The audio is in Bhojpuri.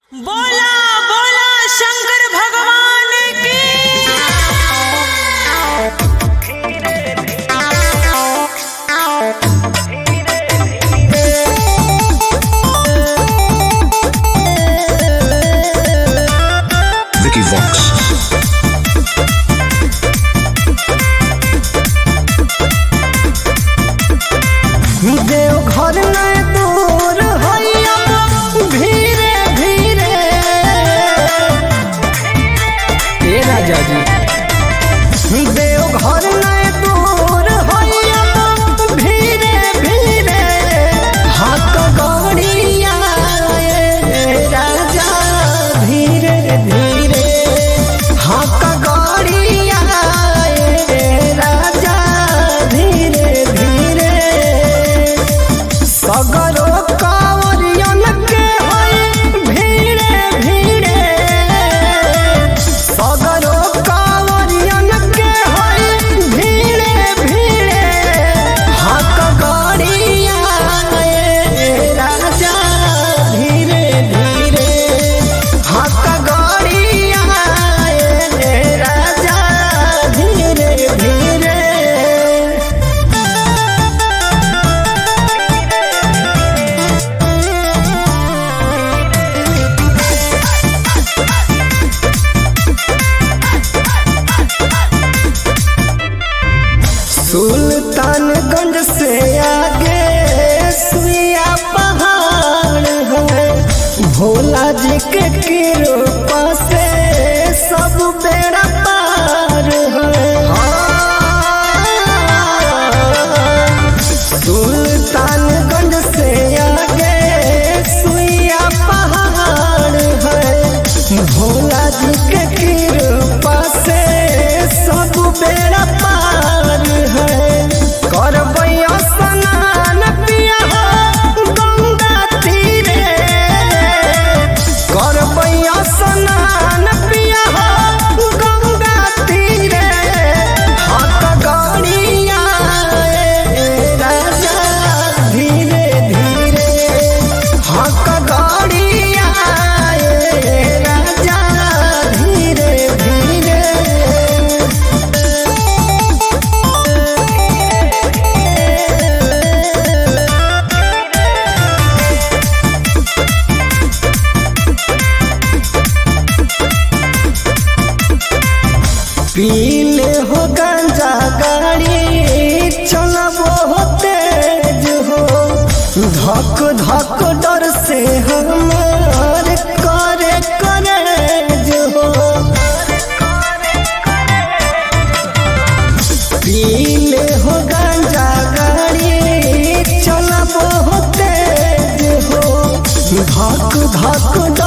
बोला बोला शंकर भगवान की। Vicky Vox. देवघर में दूर होइया धीरे धीरे ए राजा जी देवघर में दूर होइया धीरे धीरे हाथ गौड़िया राजा धीरे धीरे हाथ गौड़िया राजा धीरे धीरे सगरो कांवरियन के होई भीड़े भीड़े सगरो कांवरियन के होई भीड़े भीड़े हाथ गौड़िया राजा धीरे धीरे हाथ गौड़िया राजा धीरे धीरे सुल्तानगंज से आगे सुइया पहाड़ है भोला जी के कृपा से सब बेड़ा पार है सुल्तानगंज से आगे सुइया पहाड़ है भोला जी के कृपा से सब बेड़ा पार है करबैया स्नान पिया गंगा तीरे करबैया स्नान पिया गंगा तीरे हाथ गौड़िया राजा धीरे धीरे हाथ गौड़िया राजा धीरे धीरे पीले हो गांजा गाड़ी चलबो हो तेज हो धक धक डर से हमार करे करेज हो पीले हो गांजा गाड़ी चलबो हो तेज हो धक धक